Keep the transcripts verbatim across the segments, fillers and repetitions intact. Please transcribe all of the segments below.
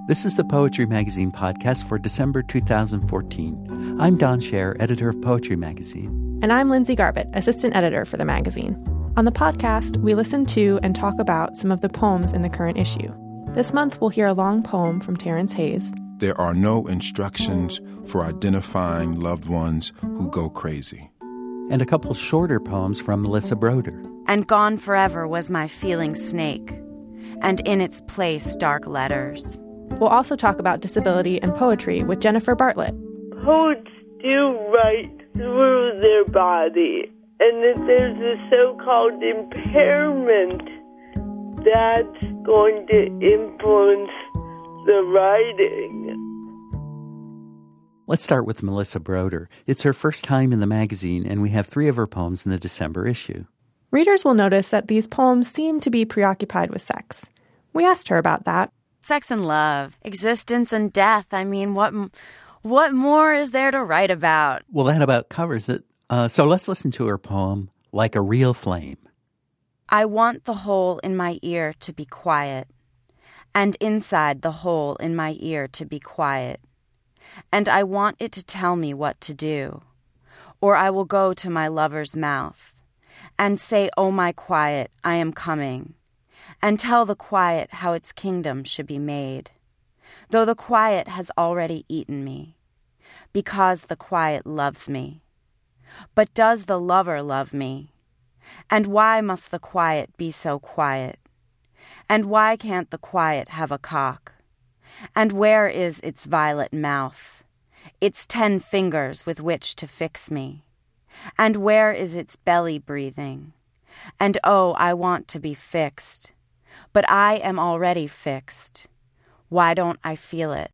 This is the Poetry Magazine podcast for December two thousand fourteen. I'm Don Scher, editor of Poetry Magazine. And I'm Lindsay Garbett, assistant editor for the magazine. On the podcast, we listen to and talk about some of the poems in the current issue. This month, we'll hear a long poem from Terrence Hayes. There are no instructions for identifying loved ones who go crazy. And a couple shorter poems from Melissa Broder. And gone forever was my feeling snake, and in its place dark letters. We'll also talk about disability and poetry with Jennifer Bartlett. Poets do write through their body, and that there's a so-called impairment that's going to influence the writing. Let's start with Melissa Broder. It's her first time in the magazine, and we have three of her poems in the December issue. Readers will notice that these poems seem to be preoccupied with sex. We asked her about that. Sex and love, existence and death. I mean, what what more is there to write about? Well, that about covers it. Uh, so let's listen to her poem, Like a Real Flame. I want the hole in my ear to be quiet, and inside the hole in my ear to be quiet. And I want it to tell me what to do, or I will go to my lover's mouth and say, "Oh, my quiet, I am coming," and tell the quiet how its kingdom should be made, though the quiet has already eaten me, because the quiet loves me. But does the lover love me? And why must the quiet be so quiet? And why can't the quiet have a cock? And where is its violet mouth, its ten fingers with which to fix me? And where is its belly breathing? And oh, I want to be fixed. But I am already fixed. Why don't I feel it?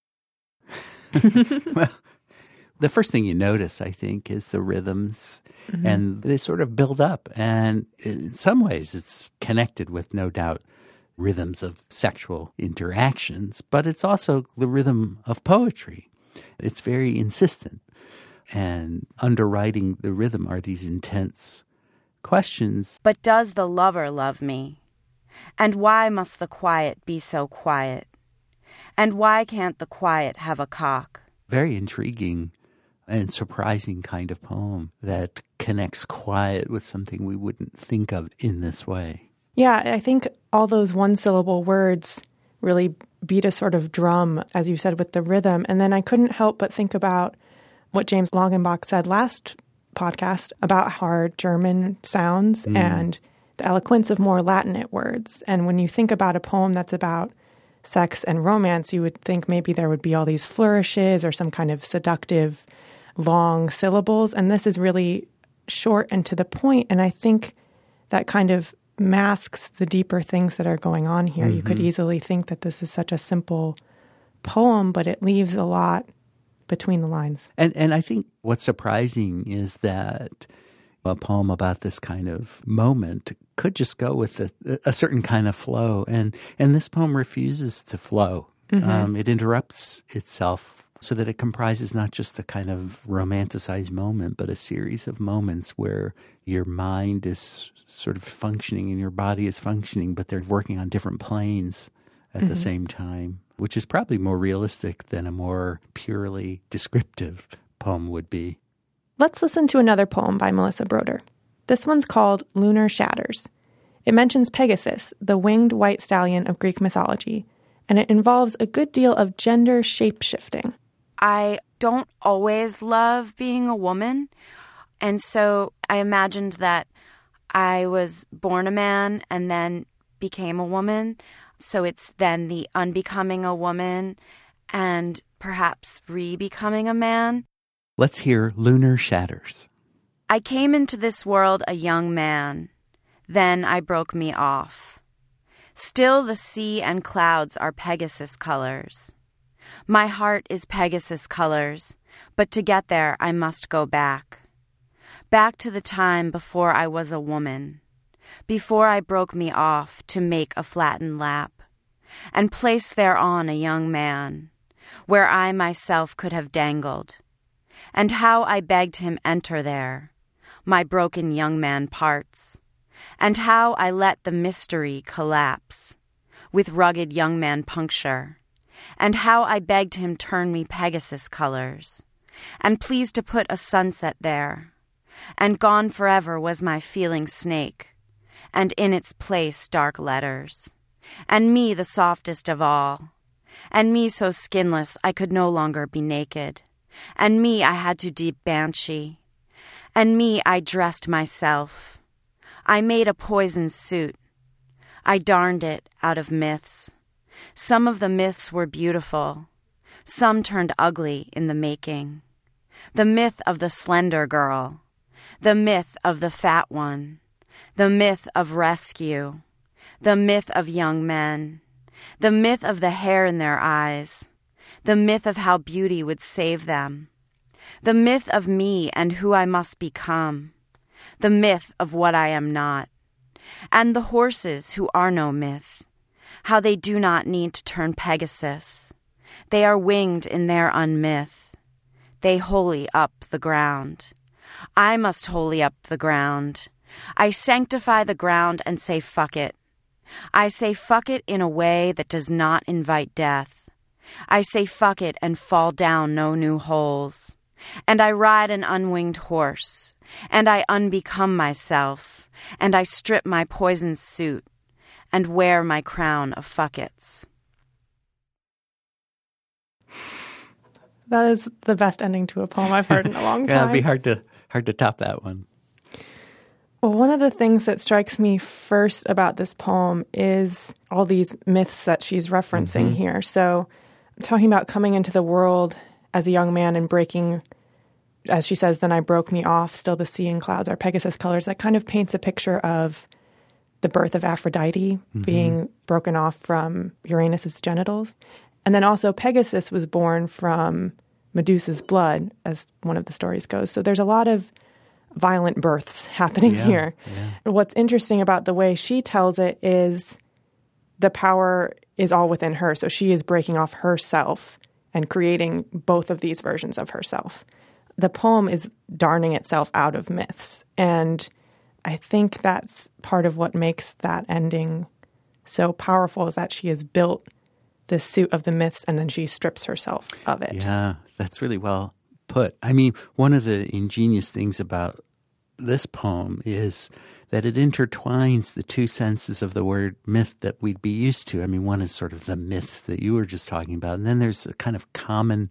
Well, the first thing you notice, I think, is the rhythms. Mm-hmm. And they sort of build up. And in some ways, it's connected with, no doubt, rhythms of sexual interactions. But it's also the rhythm of poetry. It's very insistent. And underwriting the rhythm are these intense questions. But does the lover love me? And why must the quiet be so quiet? And why can't the quiet have a cock? Very intriguing and surprising kind of poem that connects quiet with something we wouldn't think of in this way. Yeah, I think all those one-syllable words really beat a sort of drum, as you said, with the rhythm. And then I couldn't help but think about what James Longenbach said last podcast about hard German sounds mm. and the eloquence of more Latinate words. And when you think about a poem that's about sex and romance, you would think maybe there would be all these flourishes or some kind of seductive long syllables. And this is really short and to the point. And I think that kind of masks the deeper things that are going on here. Mm-hmm. You could easily think that this is such a simple poem, but it leaves a lot between the lines. And and I think what's surprising is that a poem about this kind of moment could just go with a, a certain kind of flow. And, and this poem refuses to flow. Mm-hmm. Um, it interrupts itself so that it comprises not just a kind of romanticized moment, but a series of moments where your mind is sort of functioning and your body is functioning, but they're working on different planes at mm-hmm. the same time, which is probably more realistic than a more purely descriptive poem would be. Let's listen to another poem by Melissa Broder. This one's called Lunar Shatters. It mentions Pegasus, the winged white stallion of Greek mythology, and it involves a good deal of gender shape-shifting. I don't always love being a woman, and so I imagined that I was born a man and then became a woman, so it's then the unbecoming a woman and perhaps re-becoming a man. Let's hear Lunar Shatters. I came into this world a young man. Then I broke me off. Still the sea and clouds are Pegasus colors. My heart is Pegasus colors, but to get there I must go back. Back to the time before I was a woman, before I broke me off to make a flattened lap, and place thereon a young man, where I myself could have dangled. And how I begged him enter there, my broken young man parts, and how I let the mystery collapse, with rugged young man puncture, and how I begged him turn me Pegasus colors, and please to put a sunset there, and gone forever was my feeling snake, and in its place dark letters, and me the softest of all, and me so skinless I could no longer be naked, and me I had to deep banshee, and me I dressed myself. I made a poison suit. I darned it out of myths. Some of the myths were beautiful. Some turned ugly in the making. The myth of the slender girl. The myth of the fat one. The myth of rescue. The myth of young men. The myth of the hair in their eyes. The myth of how beauty would save them. The myth of me and who I must become. The myth of what I am not. And the horses who are no myth, how they do not need to turn Pegasus. They are winged in their unmyth. They holy up the ground. I must holy up the ground. I sanctify the ground and say fuck it. I say fuck it in a way that does not invite death. I say fuck it and fall down no new holes. And I ride an unwinged horse, and I unbecome myself, and I strip my poison suit, and wear my crown of fuckets. That is the best ending to a poem I've heard in a long time. Yeah, it'd be hard to hard to top that one. Well, one of the things that strikes me first about this poem is all these myths that she's referencing mm-hmm. here. So, talking about coming into the world as a young man and breaking, as she says, then I broke me off, still the sea and clouds are Pegasus colors. That kind of paints a picture of the birth of Aphrodite mm-hmm. being broken off from Uranus's genitals. And then also Pegasus was born from Medusa's blood, as one of the stories goes. So there's a lot of violent births happening yeah, here. Yeah. What's interesting about the way she tells it is the power is all within her. So she is breaking off herself and creating both of these versions of herself. The poem is darning itself out of myths. And I think that's part of what makes that ending so powerful, is that she has built this suit of the myths and then she strips herself of it. Yeah, that's really well put. I mean, one of the ingenious things about this poem is that it intertwines the two senses of the word myth that we'd be used to. I mean, one is sort of the myth that you were just talking about, and then there's a kind of common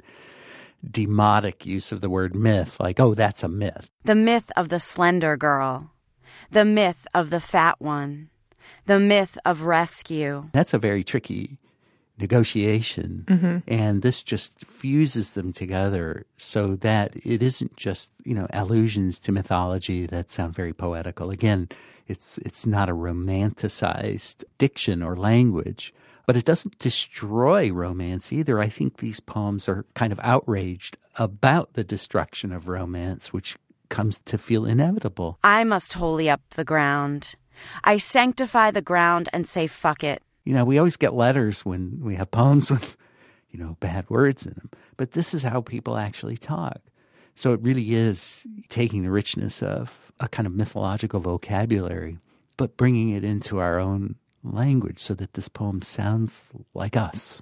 demotic use of the word myth, like, oh, that's a myth. The myth of the slender girl. The myth of the fat one. The myth of rescue. That's a very tricky negotiation, mm-hmm. and this just fuses them together so that it isn't just, you know, allusions to mythology that sound very poetical. Again, it's it's not a romanticized diction or language, but it doesn't destroy romance either. I think these poems are kind of outraged about the destruction of romance, which comes to feel inevitable. I must holy up the ground. I sanctify the ground and say fuck it. You know, we always get letters when we have poems with, you know, bad words in them. But this is how people actually talk. So it really is taking the richness of a kind of mythological vocabulary, but bringing it into our own language so that this poem sounds like us.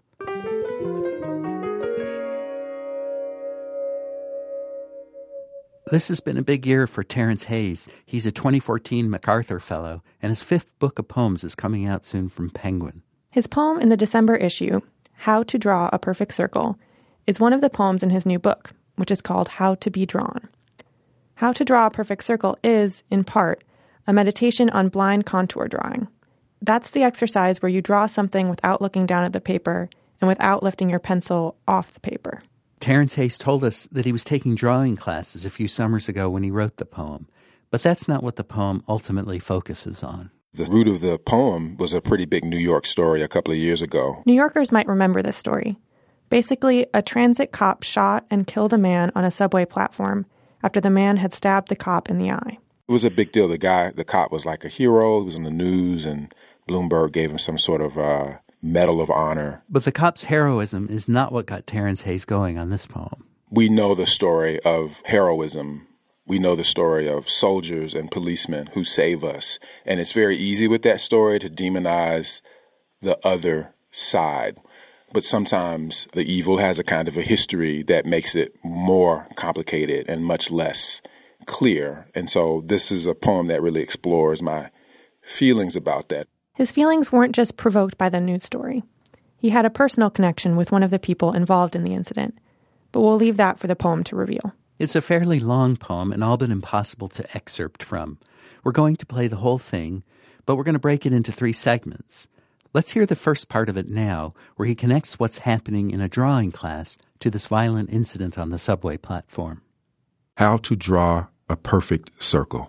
This has been a big year for Terrence Hayes. He's a twenty fourteen MacArthur Fellow, and his fifth book of poems is coming out soon from Penguin. His poem in the December issue, How to Draw a Perfect Circle, is one of the poems in his new book, which is called How to Be Drawn. How to Draw a Perfect Circle is, in part, a meditation on blind contour drawing. That's the exercise where you draw something without looking down at the paper and without lifting your pencil off the paper. Terrence Hayes told us that he was taking drawing classes a few summers ago when he wrote the poem, but that's not what the poem ultimately focuses on. The root of the poem was a pretty big New York story a couple of years ago. New Yorkers might remember this story. Basically, a transit cop shot and killed a man on a subway platform after the man had stabbed the cop in the eye. It was a big deal. The guy, the cop was like a hero. He was on the news, and Bloomberg gave him some sort of uh, Medal of Honor. But the cop's heroism is not what got Terrence Hayes going on this poem. We know the story of heroism. We know the story of soldiers and policemen who save us. And it's very easy with that story to demonize the other side. but sometimes the evil has a kind of a history that makes it more complicated and much less clear. And so this is a poem that really explores my feelings about that. His feelings weren't just provoked by the news story. He had a personal connection with one of the people involved in the incident, but we'll leave that for the poem to reveal. It's a fairly long poem and all but impossible to excerpt from. We're going to play the whole thing, but we're going to break it into three segments. Let's hear the first part of it now, where he connects what's happening in a drawing class to this violent incident on the subway platform. How to draw a perfect circle.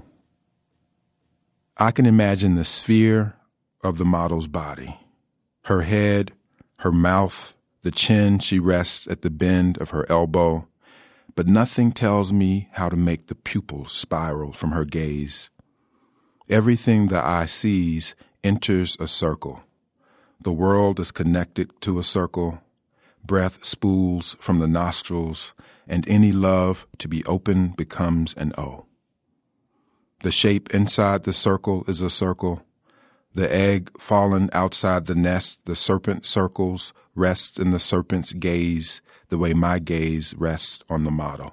I can imagine the sphere of the model's body, her head, her mouth, the chin she rests at the bend of her elbow, but nothing tells me how to make the pupils spiral from her gaze. Everything the eye sees enters a circle. The world is connected to a circle. Breath spools from the nostrils, and any love to be open becomes an O. The shape inside the circle is a circle. The egg fallen outside the nest, the serpent circles, rests in the serpent's gaze, the way my gaze rests on the model.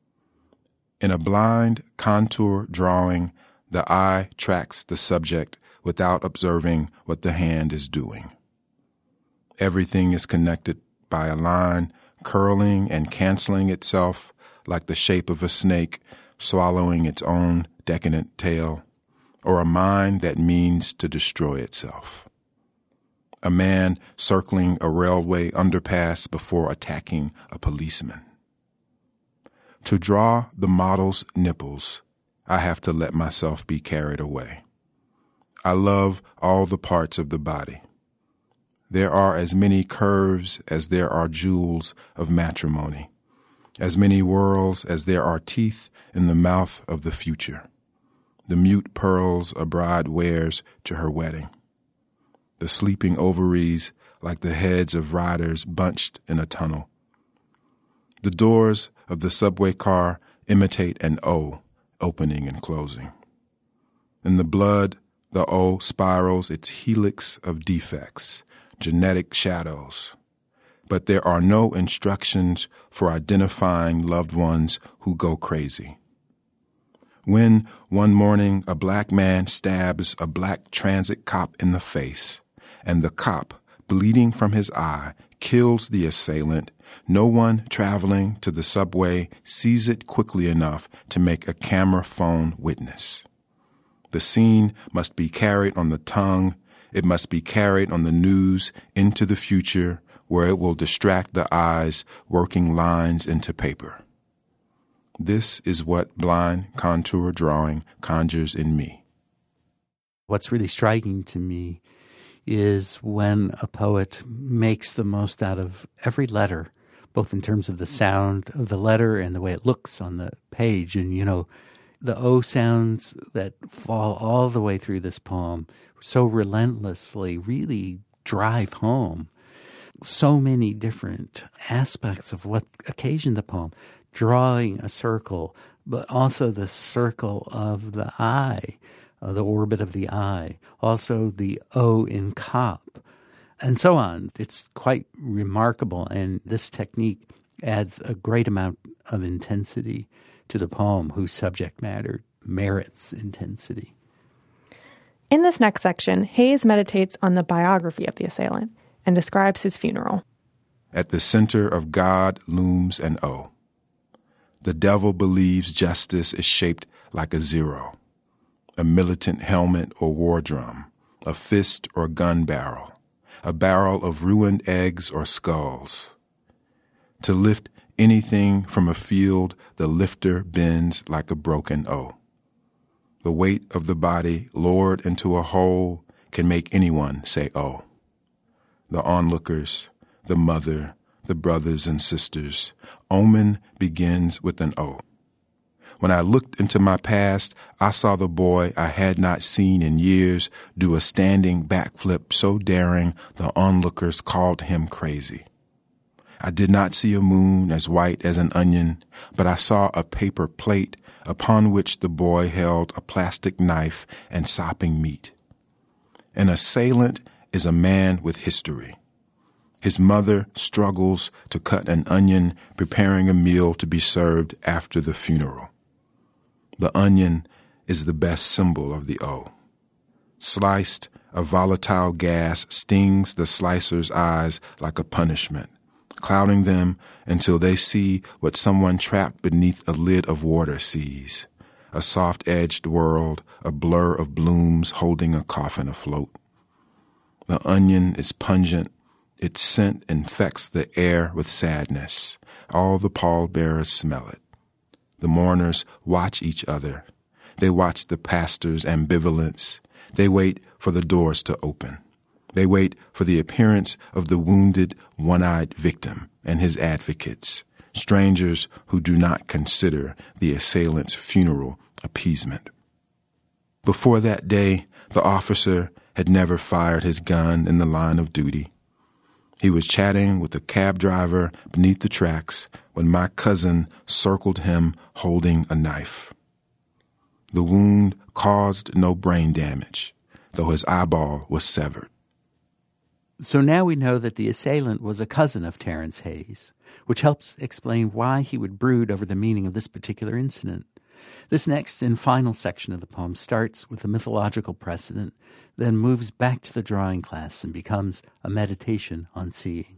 In a blind contour drawing, the eye tracks the subject without observing what the hand is doing. Everything is connected by a line, curling and canceling itself like the shape of a snake swallowing its own decadent tail, or a mind that means to destroy itself. A man circling a railway underpass before attacking a policeman. To draw the model's nipples, I have to let myself be carried away. I love all the parts of the body. There are as many curves as there are jewels of matrimony, as many whorls as there are teeth in the mouth of the future, the mute pearls a bride wears to her wedding, the sleeping ovaries like the heads of riders bunched in a tunnel. The doors of the subway car imitate an O, opening and closing. In the blood, the O spirals its helix of defects, genetic shadows. But there are no instructions for identifying loved ones who go crazy. When, one morning, a black man stabs a black transit cop in the face, and the cop, bleeding from his eye, kills the assailant, no one traveling to the subway sees it quickly enough to make a camera phone witness. The scene must be carried on the tongue. It must be carried on the news into the future, where it will distract the eyes, working lines into paper. This is what blind contour drawing conjures in me. What's really striking to me is when a poet makes the most out of every letter, both in terms of the sound of the letter and the way it looks on the page. And, you know, the O sounds that fall all the way through this poem so relentlessly really drive home so many different aspects of what occasioned the poem. Drawing a circle, but also the circle of the eye, uh, the orbit of the eye, also the O in cop, and so on. It's quite remarkable, and this technique adds a great amount of intensity to the poem, whose subject matter merits intensity. In this next section, Hayes meditates on the biography of the assailant and describes his funeral. At the center of God looms an O. The devil believes justice is shaped like a zero, a militant helmet or war drum, a fist or gun barrel, a barrel of ruined eggs or skulls. To lift anything from a field, the lifter bends like a broken O. The weight of the body lowered into a hole can make anyone say oh. The onlookers, the mother, the brothers and sisters. Omen begins with an O. When I looked into my past, I saw the boy I had not seen in years do a standing backflip so daring the onlookers called him crazy. I did not see a moon as white as an onion, but I saw a paper plate upon which the boy held a plastic knife and sopping meat. An assailant is a man with history. His mother struggles to cut an onion, preparing a meal to be served after the funeral. The onion is the best symbol of the O. Sliced, a volatile gas stings the slicer's eyes like a punishment, clouding them until they see what someone trapped beneath a lid of water sees, a soft-edged world, a blur of blooms holding a coffin afloat. The onion is pungent. Its scent infects the air with sadness. All the pallbearers smell it. The mourners watch each other. They watch the pastor's ambivalence. They wait for the doors to open. They wait for the appearance of the wounded, one-eyed victim and his advocates, strangers who do not consider the assailant's funeral appeasement. Before that day, the officer had never fired his gun in the line of duty. He was chatting with a cab driver beneath the tracks when my cousin circled him holding a knife. The wound caused no brain damage, though his eyeball was severed. So now we know that the assailant was a cousin of Terrence Hayes, which helps explain why he would brood over the meaning of this particular incident. This next and final section of the poem starts with a mythological precedent, then moves back to the drawing class and becomes a meditation on seeing.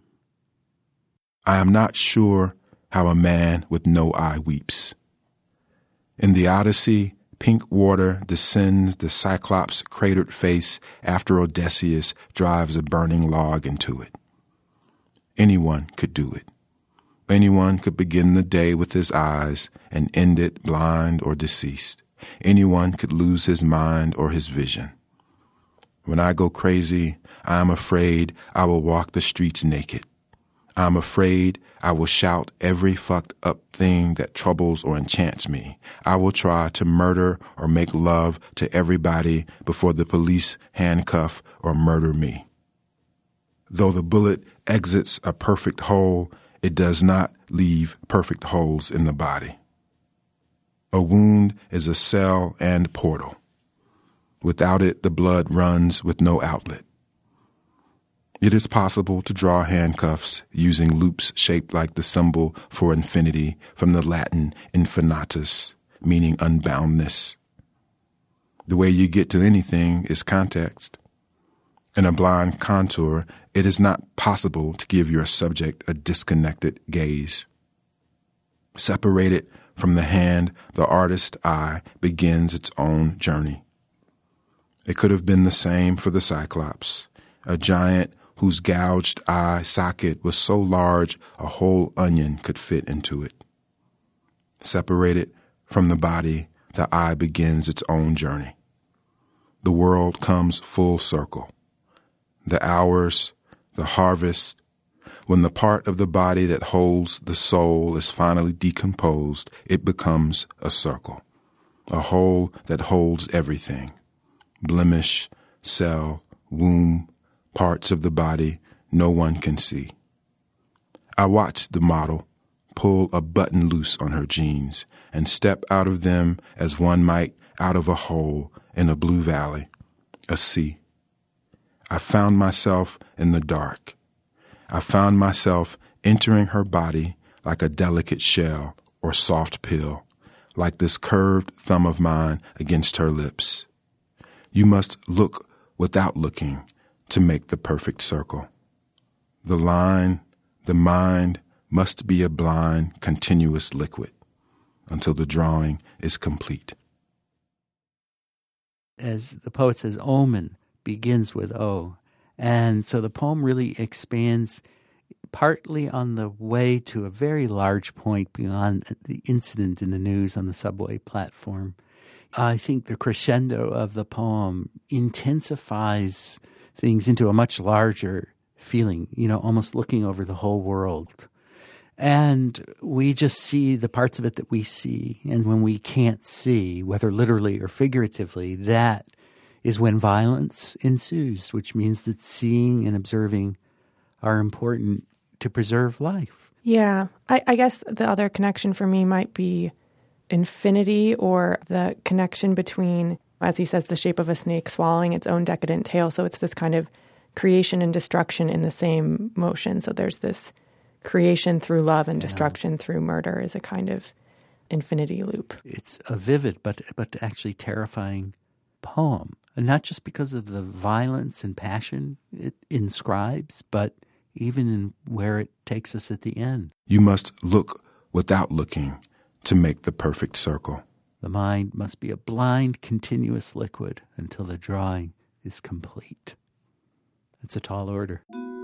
I am not sure how a man with no eye weeps. In the Odyssey, pink water descends the Cyclops' cratered face after Odysseus drives a burning log into it. Anyone could do it. Anyone could begin the day with his eyes and end it blind or deceased. Anyone could lose his mind or his vision. When I go crazy, I am afraid I will walk the streets naked. I am afraid I will shout every fucked up thing that troubles or enchants me. I will try to murder or make love to everybody before the police handcuff or murder me. Though the bullet exits a perfect hole, it does not leave perfect holes in the body. A wound is a cell and portal. Without it, the blood runs with no outlet. It is possible to draw handcuffs using loops shaped like the symbol for infinity from the Latin infinitus, meaning unboundness. The way you get to anything is context. In a blind contour, it is not possible to give your subject a disconnected gaze. Separated from the hand, the artist's eye begins its own journey. It could have been the same for the Cyclops, a giant whose gouged eye socket was so large a whole onion could fit into it. Separated from the body, the eye begins its own journey. The world comes full circle. The hours, the harvest, when the part of the body that holds the soul is finally decomposed, it becomes a circle, a whole that holds everything. Blemish, cell, womb, parts of the body no one can see. I watched the model pull a button loose on her jeans and step out of them as one might out of a hole in a blue valley, a sea. I found myself in the dark. I found myself entering her body like a delicate shell or soft pill, like this curved thumb of mine against her lips. You must look without looking to make the perfect circle. The line, the mind, must be a blind, continuous liquid until the drawing is complete. As the poet says, omen begins with O. And so the poem really expands partly on the way to a very large point beyond the incident in the news on the subway platform. I think the crescendo of the poem intensifies things into a much larger feeling, you know, almost looking over the whole world. And we just see the parts of it that we see. And when we can't see, whether literally or figuratively, that is when violence ensues, which means that seeing and observing are important to preserve life. Yeah. I, I guess the other connection for me might be infinity, or the connection between, as he says, the shape of a snake swallowing its own decadent tail. So it's this kind of creation and destruction in the same motion. So there's this creation through love and destruction yeah. through murder is a kind of infinity loop. It's a vivid but but actually terrifying poem. And not just because of the violence and passion it inscribes, but even in where it takes us at the end. You must look without looking to make the perfect circle. The mind must be a blind, continuous liquid until the drawing is complete. It's a tall order.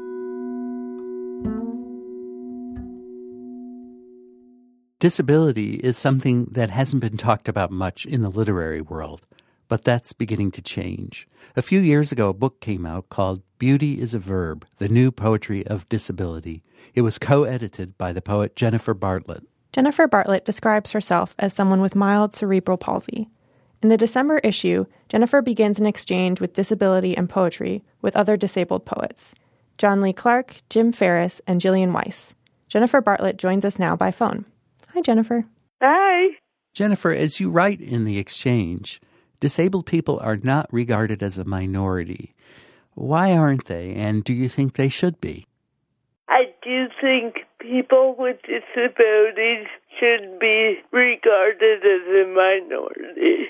Disability is something that hasn't been talked about much in the literary world, but that's beginning to change. A few years ago, a book came out called Beauty is a Verb, The New Poetry of Disability. It was co-edited by the poet Jennifer Bartlett. Jennifer Bartlett describes herself as someone with mild cerebral palsy. In the December issue, Jennifer begins an exchange with disability and poetry with other disabled poets, John Lee Clark, Jim Ferris, and Jillian Weiss. Jennifer Bartlett joins us now by phone. Hi, Jennifer. Hi. Jennifer, as you write in the exchange, disabled people are not regarded as a minority. Why aren't they, and do you think they should be? I do think people with disabilities should be regarded as a minority.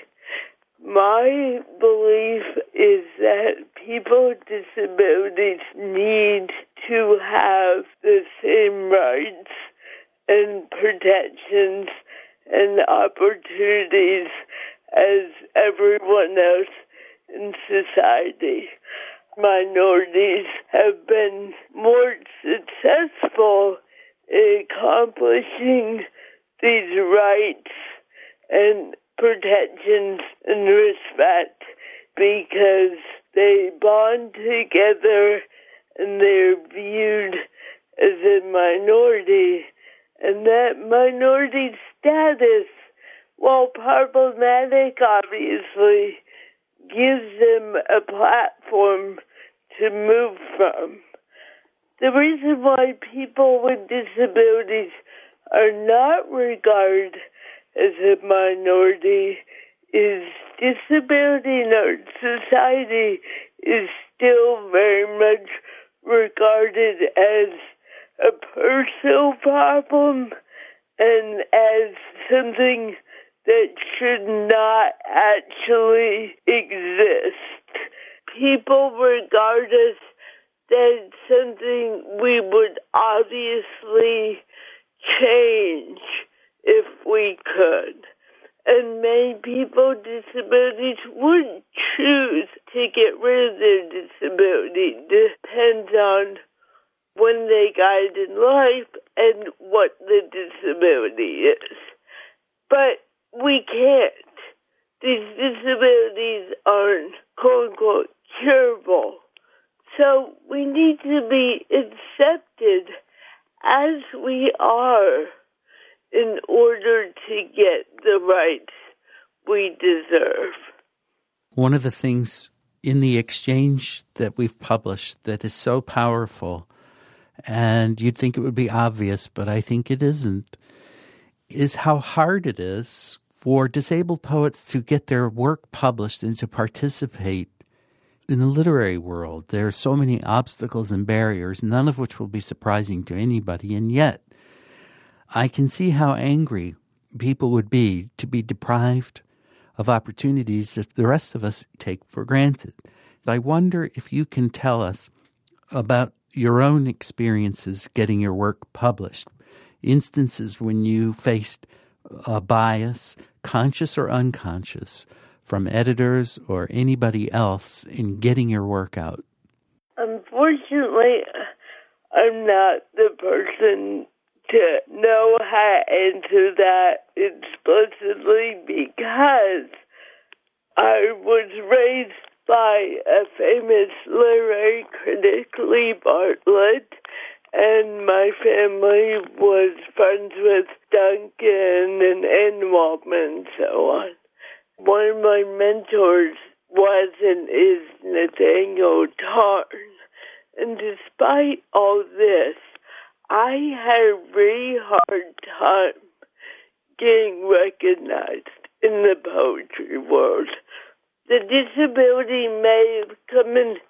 My belief is that people with disabilities need to have the same rights and protections and opportunities as everyone else in society. Minorities have been more successful in accomplishing these rights and protections and respect because they bond together and they're viewed as a minority. And that minority status, while problematic, obviously, gives them a platform to move from. The reason why people with disabilities are not regarded as a minority is disability in our society is still very much regarded as a personal problem and as something that should not actually exist. People regard us as something we would obviously change if we could. And many people with disabilities would choose to get rid of their disability. Depends on when they got in life and what the disability is. But we can't. These disabilities aren't, quote-unquote, curable. So we need to be accepted as we are in order to get the rights we deserve. One of the things in the exchange that we've published that is so powerful, and you'd think it would be obvious, but I think it isn't, is how hard it is for disabled poets to get their work published and to participate in the literary world. There are so many obstacles and barriers, none of which will be surprising to anybody, and yet I can see how angry people would be to be deprived of opportunities that the rest of us take for granted. I wonder if you can tell us about your own experiences getting your work published, instances when you faced a bias, conscious or unconscious, from editors or anybody else in getting your work out. Unfortunately, I'm not the person to know how to answer that explicitly because I was raised by a famous literary critic, Lee Bartlett, and my family was friends with Duncan and Anne Waldman and so on. One of my mentors was and is Nathaniel Tarn. And despite all this, I had a really hard time getting recognized in the poetry world. The disability may have come into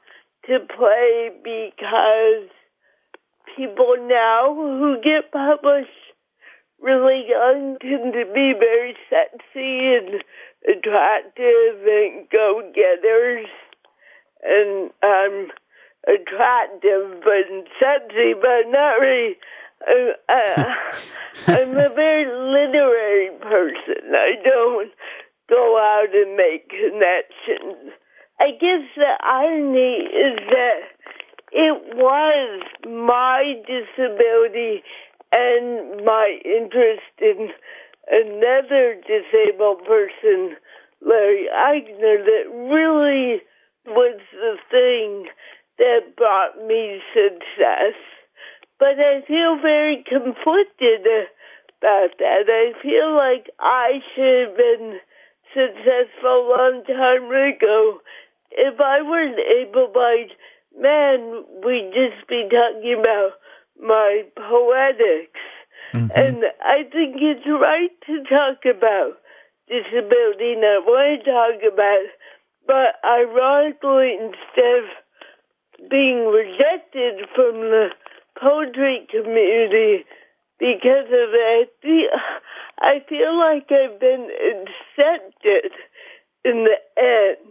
to play because people now who get published really young tend to be very sexy and attractive and go-getters. And I'm attractive and sexy, but not really. Uh, uh, I'm a very literary person. I don't go out and make connections. I guess the irony is that it was my disability and my interest in another disabled person, Larry Eigner, that really was the thing that brought me success. But I feel very conflicted about that. I feel like I should have been successful a long time ago. If I were an able-bodied man, we'd just be talking about my poetics. Mm-hmm. And I think it's right to talk about disability, and I want to talk about it. But ironically, instead of being rejected from the poetry community because of it, I feel, I feel like I've been accepted in the end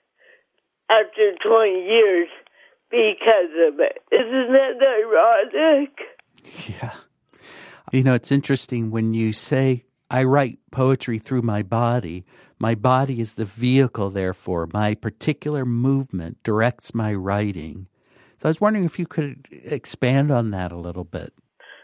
after twenty years because of it. Isn't that ironic? Yeah. You know, it's interesting when you say, I write poetry through my body. My body is the vehicle, therefore. My particular movement directs my writing. So I was wondering if you could expand on that a little bit.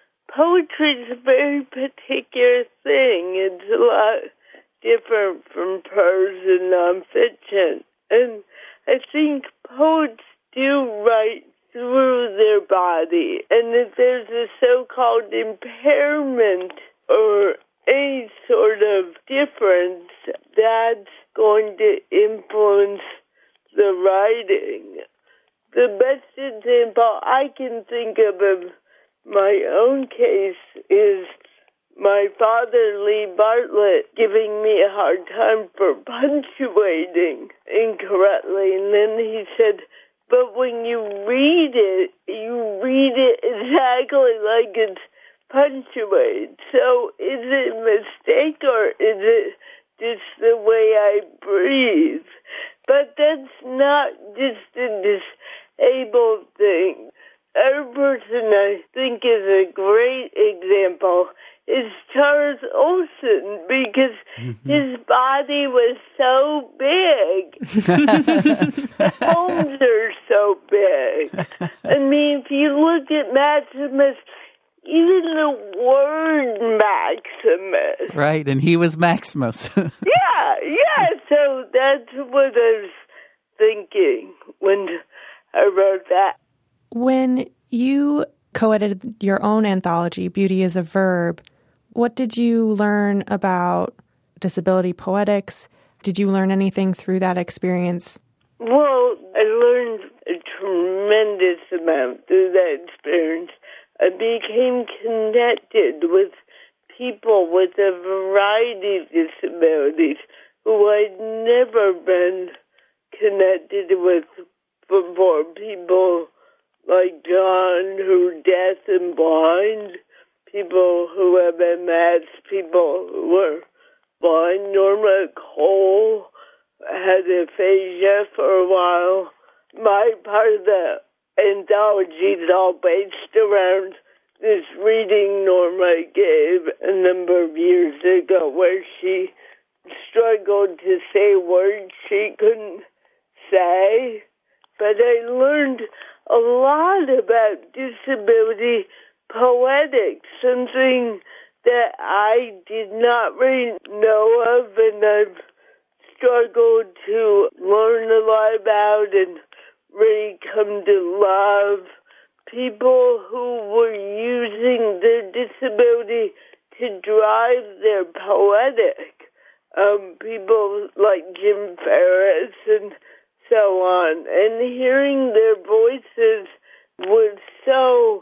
Poetry is a very particular thing. It's a lot different from prose and nonfiction. And I think poets do write through their body. And if there's a so-called impairment or any sort of difference, that's going to influence the writing. The best example I can think of of my own case is my father, Lee Bartlett, giving me a hard time for punctuating incorrectly. And then he said, but when you read it, you read it exactly like it's punctuated. So is it a mistake or is it just the way I breathe? But that's not just a disabled thing. Another person I think is a great example is Charles Olson, because mm-hmm. his body was so big. The bones are so big. I mean, if you look at Maximus, even the word Maximus. Right, and he was Maximus. yeah, yeah, so that's what I was thinking when I wrote that. When you co-edited your own anthology, Beauty is a Verb, what did you learn about disability poetics? Did you learn anything through that experience? Well, I learned a tremendous amount through that experience. I became connected with people with a variety of disabilities who I'd never been connected with before. People like John, who are deaf and blind, people who have M S, people who are blind. Norma Cole had aphasia for a while. My part of the anthology is all based around this reading Norma gave a number of years ago where she struggled to say words she couldn't say. But I learned a lot about disability poetics, something that I did not really know of, and I've struggled to learn a lot about and really come to love. People who were using their disability to drive their poetic. Um, people like Jim Ferris and so on. And hearing their voices was so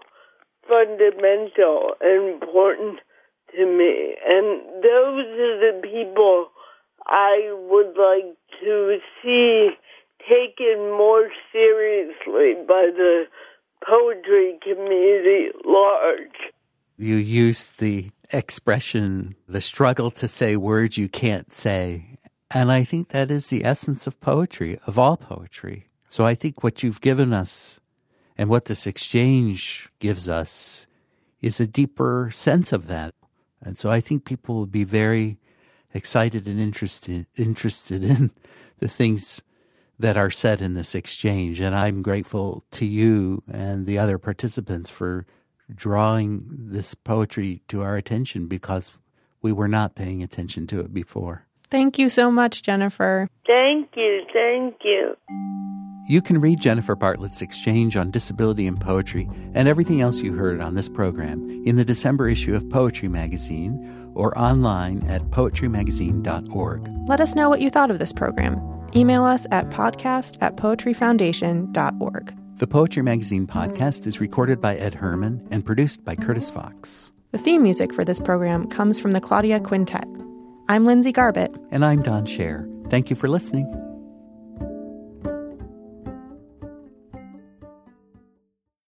fundamental and important to me. And those are the people I would like to see taken more seriously by the poetry community at large. You used the expression, the struggle to say words you can't say. And I think that is the essence of poetry, of all poetry. So I think what you've given us and what this exchange gives us is a deeper sense of that. And so I think people will be very excited and interested interested in the things that are said in this exchange. And I'm grateful to you and the other participants for drawing this poetry to our attention because we were not paying attention to it before. Thank you so much, Jennifer. Thank you, thank you. You can read Jennifer Bartlett's exchange on disability and poetry and everything else you heard on this program in the December issue of Poetry Magazine or online at poetry magazine dot org. Let us know what you thought of this program. Email us at podcast at poetry foundation dot org. The Poetry Magazine podcast is recorded by Ed Herman and produced by Curtis Fox. The theme music for this program comes from the Claudia Quintet. I'm Lindsay Garbett. And I'm Don Scher. Thank you for listening.